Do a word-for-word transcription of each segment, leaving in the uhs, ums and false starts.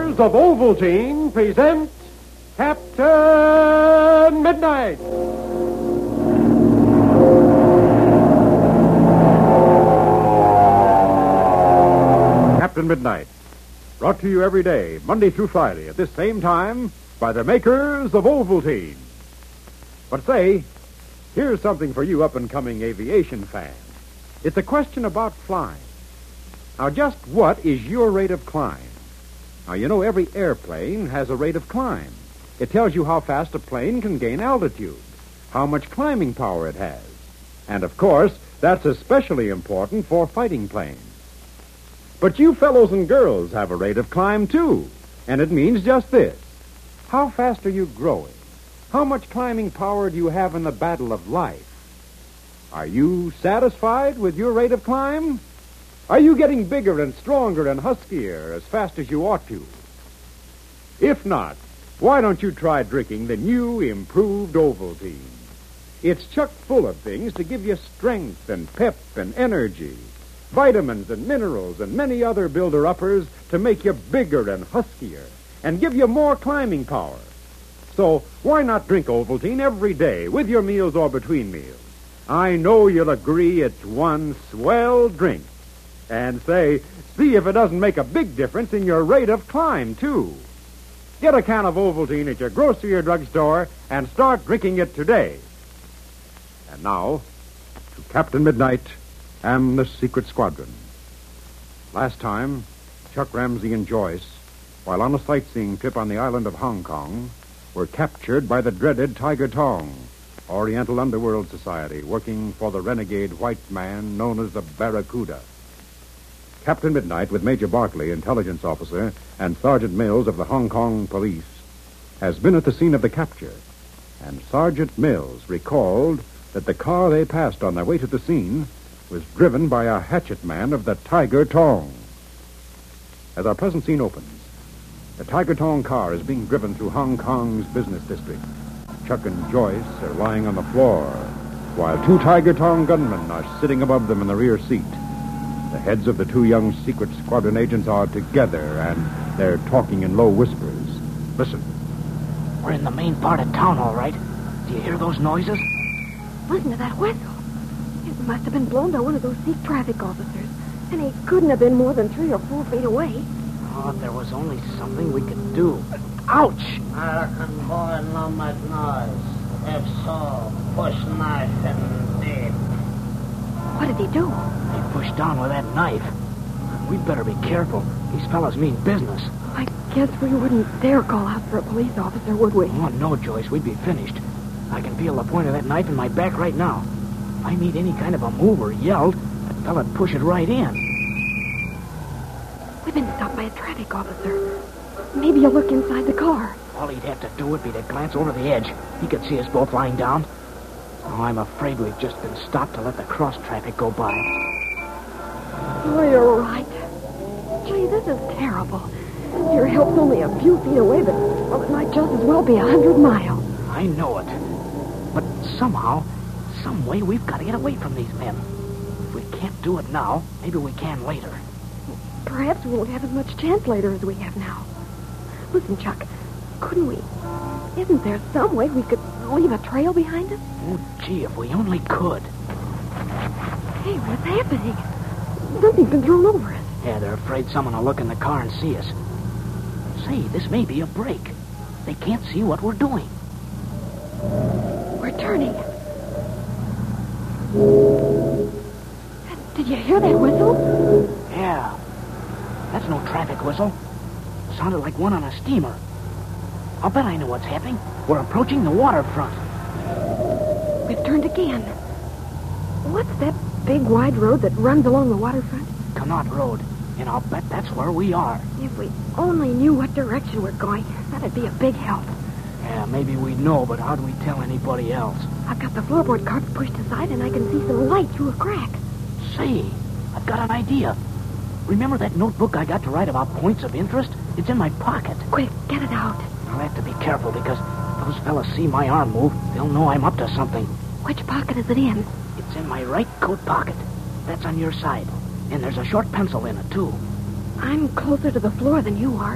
makers of Ovaltine present Captain Midnight. Captain Midnight, brought to you every day, Monday through Friday, at this same time, by the makers of Ovaltine. But say, here's something for you up-and-coming aviation fans. It's a question about flying. Now, just what is your rate of climb? Now, you know every airplane has a rate of climb. It tells you how fast a plane can gain altitude, how much climbing power it has. And, of course, that's especially important for fighting planes. But you fellows and girls have a rate of climb, too. And it means just this. How fast are you growing? How much climbing power do you have in the battle of life? Are you satisfied with your rate of climb? Are you getting bigger and stronger and huskier as fast as you ought to? If not, why don't you try drinking the new improved Ovaltine? It's chock full of things to give you strength and pep and energy, vitamins and minerals and many other builder-uppers to make you bigger and huskier and give you more climbing power. So why not drink Ovaltine every day with your meals or between meals? I know you'll agree it's one swell drink. And say, see if it doesn't make a big difference in your rate of climb, too. Get a can of Ovaltine at your grocery or drugstore and start drinking it today. And now, to Captain Midnight and the Secret Squadron. Last time, Chuck Ramsey and Joyce, while on a sightseeing trip on the island of Hong Kong, were captured by the dreaded Tiger Tong, Oriental Underworld Society, working for the renegade white man known as the Barracuda. Captain Midnight, with Major Barkley, intelligence officer, and Sergeant Mills of the Hong Kong police, has been at the scene of the capture. And Sergeant Mills recalled that the car they passed on their way to the scene was driven by a hatchet man of the Tiger Tong. As our present scene opens, the Tiger Tong car is being driven through Hong Kong's business district. Chuck and Joyce are lying on the floor, while two Tiger Tong gunmen are sitting above them in the rear seat. The heads of the two young Secret Squadron agents are together, and they're talking in low whispers. Listen. We're in the main part of town, all right. Do you hear those noises? Listen to that whistle. It must have been blown by one of those Sikh traffic officers, and he couldn't have been more than three or four feet away. Oh, if there was only something we could do. Ouch! American boy no make noise. If so, push knife and deep. What did he do? He pushed down with that knife. We'd better be careful. These fellas mean business. I guess we wouldn't dare call out for a police officer, would we? Oh, no, Joyce. We'd be finished. I can feel the point of that knife in my back right now. If I made any kind of a move or yelled, that fella'd push it right in. We've been stopped by a traffic officer. Maybe you'll look inside the car. All he'd have to do would be to glance over the edge. He could see us both lying down. Oh, I'm afraid we've just been stopped to let the cross traffic go by. Oh, you're right. Gee, this is terrible. Your help's only a few feet away, but well, it might just as well be a hundred miles. I know it. But somehow, some way, we've got to get away from these men. If we can't do it now, maybe we can later. Perhaps we won't have as much chance later as we have now. Listen, Chuck, couldn't we... Isn't there some way we could leave a trail behind us? Oh, gee, if we only could. Hey, what's happening? Something's been thrown over us. Yeah, they're afraid someone will look in the car and see us. Say, this may be a break. They can't see what we're doing. We're turning. Did you hear that whistle? Yeah. That's no traffic whistle. Sounded like one on a steamer. I'll bet I know what's happening. We're approaching the waterfront. We've turned again. What's that big wide road that runs along the waterfront? Connaught Road. And I'll bet that's where we are. If we only knew what direction we're going, that'd be a big help. Yeah, maybe we'd know, but how'd we tell anybody else? I've got the floorboard carts pushed aside, and I can see some light through a crack. Say, I've got an idea. Remember that notebook I got to write about points of interest? It's in my pocket. Quick, get it out. I'll have to be careful because if those fellas see my arm move, they'll know I'm up to something. Which pocket is it in? It's in my right coat pocket. That's on your side. And there's a short pencil in it, too. I'm closer to the floor than you are,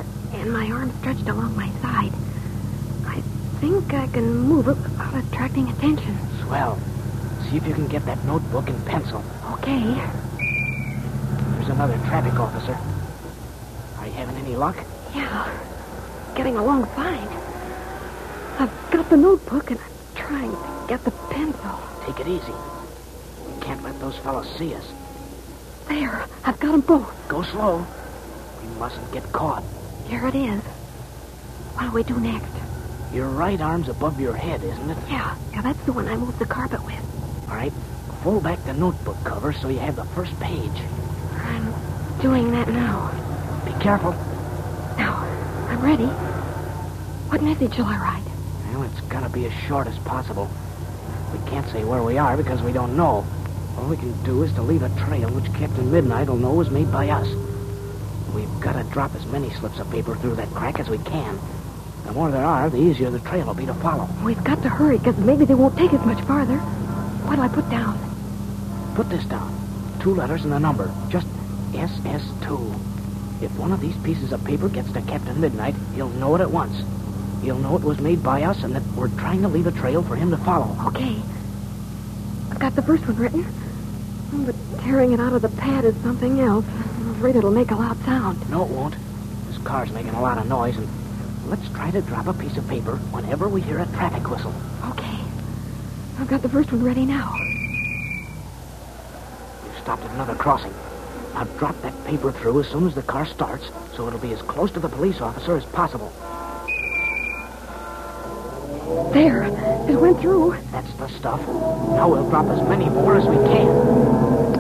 and my arm stretched along my side. I think I can move it without attracting attention. Swell. See if you can get that notebook and pencil. Okay. There's another traffic officer. Are you having any luck? Yeah. Getting along fine. I've got the notebook and I'm trying to get the pencil. Take it easy. We can't let those fellows see us. There. I've got them both. Go slow. We mustn't get caught. Here it is. What do we do next? Your right arm's above your head, isn't it? Yeah. Yeah, that's the one I moved the carpet with. All right. Fold back the notebook cover so you have the first page. I'm doing that now. Be careful. Now, I'm ready. What message shall I write? Well, it's got to be as short as possible. We can't say where we are because we don't know. All we can do is to leave a trail which Captain Midnight will know was made by us. We've got to drop as many slips of paper through that crack as we can. The more there are, the easier the trail will be to follow. We've got to hurry because maybe they won't take us much farther. What do I put down? Put this down. Two letters and a number. Just S S two. If one of these pieces of paper gets to Captain Midnight, he'll know it at once. He'll know it was made by us and that we're trying to leave a trail for him to follow. Okay. I've got the first one written. But tearing it out of the pad is something else. I'm afraid it'll make a loud sound. No, it won't. This car's making a lot of noise, and let's try to drop a piece of paper whenever we hear a traffic whistle. Okay. I've got the first one ready now. We've stopped at another crossing. Now drop that paper through as soon as the car starts, so it'll be as close to the police officer as possible. There. It went through. That's the stuff. Now we'll drop as many more as we can.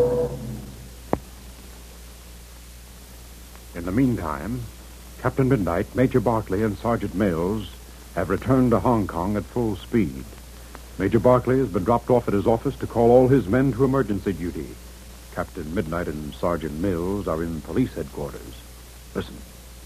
In the meantime, Captain Midnight, Major Barclay, and Sergeant Mills have returned to Hong Kong at full speed. Major Barclay has been dropped off at his office to call all his men to emergency duty. Captain Midnight and Sergeant Mills are in police headquarters. Listen.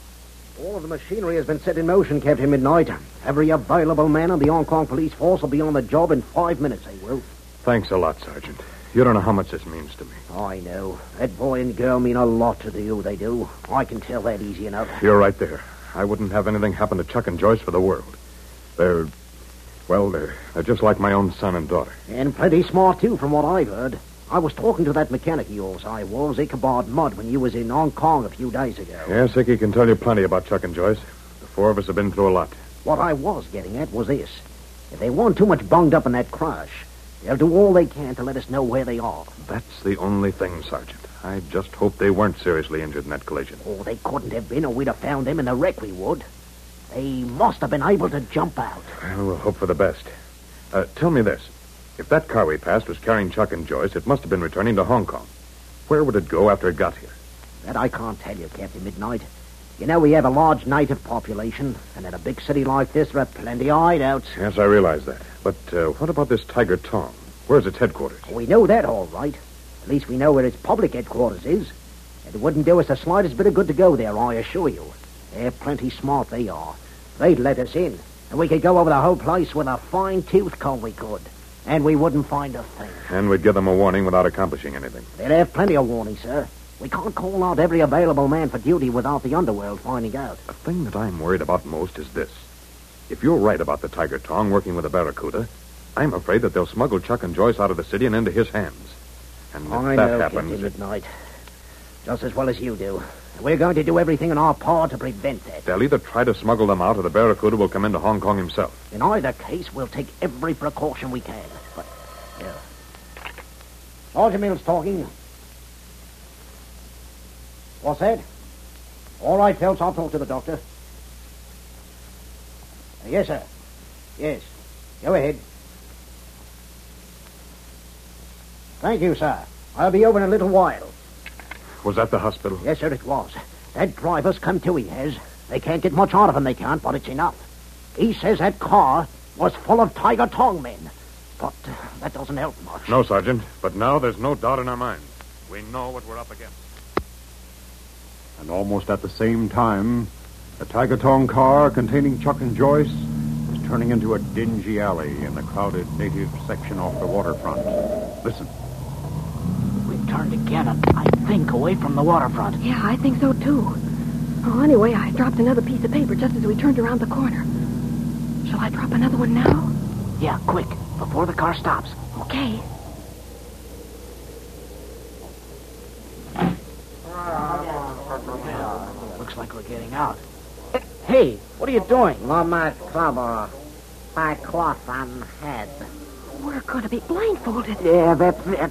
All of the machinery has been set in motion, Captain Midnight. Every available man on the Hong Kong police force will be on the job in five minutes, they will. Thanks a lot, Sergeant. You don't know how much this means to me. I know. That boy and girl mean a lot to you, they do. I can tell that easy enough. You're right there. I wouldn't have anything happen to Chuck and Joyce for the world. They're, well, they're, they're just like my own son and daughter. And plenty smart, too, from what I've heard. I was talking to that mechanic of yours, I was, Ichabod Mudd, when you was in Hong Kong a few days ago. Yes, Icky can tell you plenty about Chuck and Joyce. The four of us have been through a lot. What I was getting at was this. If they weren't too much bunged up in that crash, they'll do all they can to let us know where they are. That's the only thing, Sergeant. I just hope they weren't seriously injured in that collision. Oh, they couldn't have been, or we'd have found them in the wreck, we would. They must have been able to jump out. Well, we'll hope for the best. Uh, tell me this. If that car we passed was carrying Chuck and Joyce, it must have been returning to Hong Kong. Where would it go after it got here? That I can't tell you, Captain Midnight. You know, we have a large native population, and in a big city like this, there are plenty of hideouts. Yes, I realize that. But uh, what about this Tiger Tong? Where's its headquarters? We know that all right. At least we know where its public headquarters is. It wouldn't do us the slightest bit of good to go there, I assure you. They're plenty smart, they are. They'd let us in, and we could go over the whole place with a fine-tooth comb, we could. And we wouldn't find a thing. And we'd give them a warning without accomplishing anything. They'd have plenty of warning, sir. We can't call out every available man for duty without the underworld finding out. The thing that I'm worried about most is this. If you're right about the Tiger Tong working with the Barracuda, I'm afraid that they'll smuggle Chuck and Joyce out of the city and into his hands. And if I that know, happens... Captain Midnight. Just as well as you do. We're going to do everything in our power to prevent that. They'll either try to smuggle them out or the Barracuda will come into Hong Kong himself. In either case, we'll take every precaution we can. But, yeah. Sergeant Mills talking. What's that? All right, Phelps, I'll talk to the doctor. Uh, yes, sir. Yes. Go ahead. Thank you, sir. I'll be over in a little while. Was that the hospital? Yes, sir, it was. That driver's come to, he has. They can't get much out of him, they can't, but it's enough. He says that car was full of Tiger Tong men. But uh, that doesn't help much. No, Sergeant. But now there's no doubt in our minds. We know what we're up against. And almost at the same time, the Tiger Tong car containing Chuck and Joyce is turning into a dingy alley in the crowded native section off the waterfront. Listen. We've turned again, and I think away from the waterfront. Yeah, I think so, too. Oh, anyway, I dropped another piece of paper just as we turned around the corner. Shall I drop another one now? Yeah, quick, before the car stops. Okay. Well, looks like we're getting out. Hey, what are you doing? No more trouble. Tie cloth on head. We're going to be blindfolded. Yeah, that's it.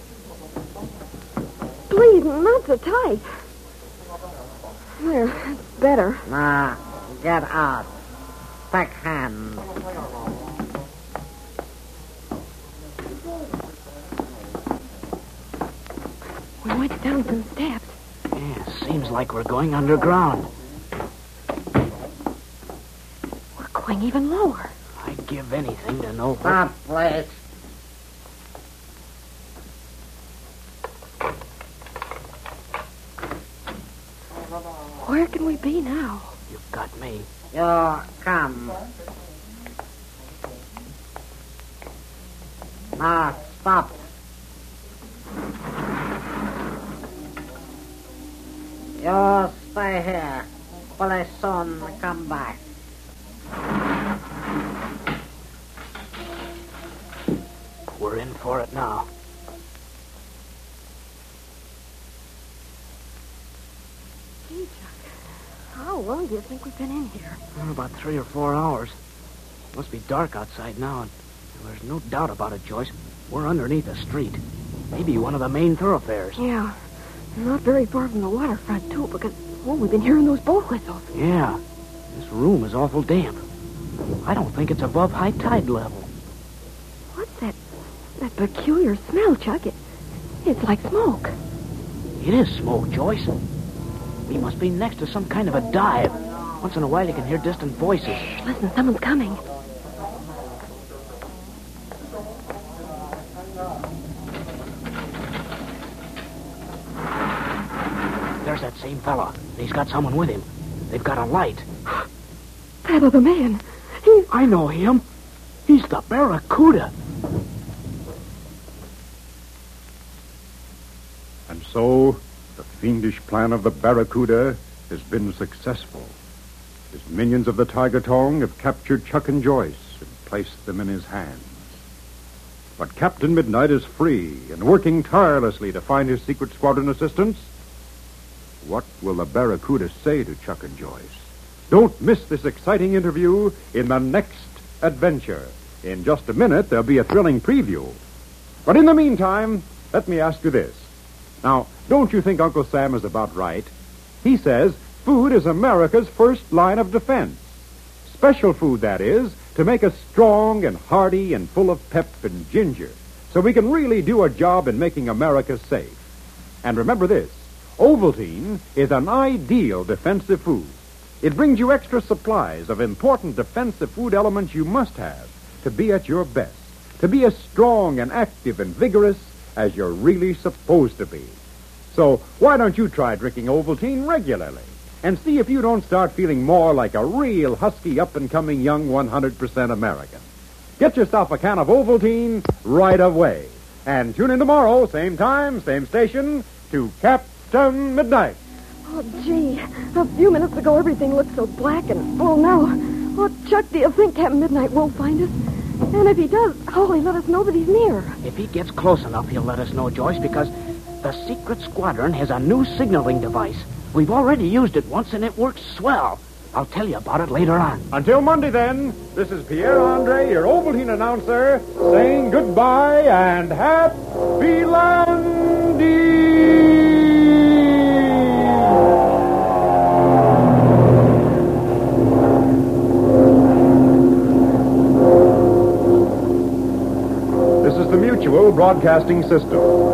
Please, not so tight. There, that's better. Now, get out. Take hands. We went down some steps. Yeah, seems like we're going underground. We're going even lower. I'd give anything to know what... Stop, please. Where can we be now? You've got me. You come. Now, stop. You stay here. Police soon come back. We're in for it now. Gee, Chuck, how long do you think we've been in here? Oh, about three or four hours. Must be dark outside now, and there's no doubt about it, Joyce. We're underneath a street. Maybe one of the main thoroughfares. Yeah, not very far from the waterfront, too, because, well, we've been hearing those boat whistles. Yeah. This room is awful damp. I don't think it's above high tide level. What's that, that peculiar smell, Chuck? It, it's like smoke. It is smoke, Joyce. We must be next to some kind of a dive. Once in a while you can hear distant voices. Listen, someone's coming. There's that same fella. He's got someone with him. They've got a light. That other man. He's... I know him. He's the Barracuda. And so, the fiendish plan of the Barracuda has been successful. His minions of the Tiger Tongue have captured Chuck and Joyce and placed them in his hands. But Captain Midnight is free and working tirelessly to find his secret squadron assistants. What will the Barracuda say to Chuck and Joyce? Don't miss this exciting interview in the next adventure. In just a minute, there'll be a thrilling preview. But in the meantime, let me ask you this. Now, don't you think Uncle Sam is about right? He says food is America's first line of defense. Special food, that is, to make us strong and hearty and full of pep and ginger, so we can really do a job in making America safe. And remember this, Ovaltine is an ideal defensive food. It brings you extra supplies of important defensive food elements you must have to be at your best, to be as strong and active and vigorous as you're really supposed to be. So why don't you try drinking Ovaltine regularly and see if you don't start feeling more like a real husky, up-and-coming young one hundred percent American. Get yourself a can of Ovaltine right away. And tune in tomorrow, same time, same station, to Captain Midnight. Oh, gee. A few minutes ago, everything looked so black and, well, now. Oh, Chuck, do you think Captain Midnight will find us? And if he does, how will he let us know that he's near? If he gets close enough, he'll let us know, Joyce, because the secret squadron has a new signaling device. We've already used it once, and it works swell. I'll tell you about it later on. Until Monday, then, this is Pierre Andre, your Ovaltine announcer, saying goodbye and happy landing! This is the Mutual Broadcasting System.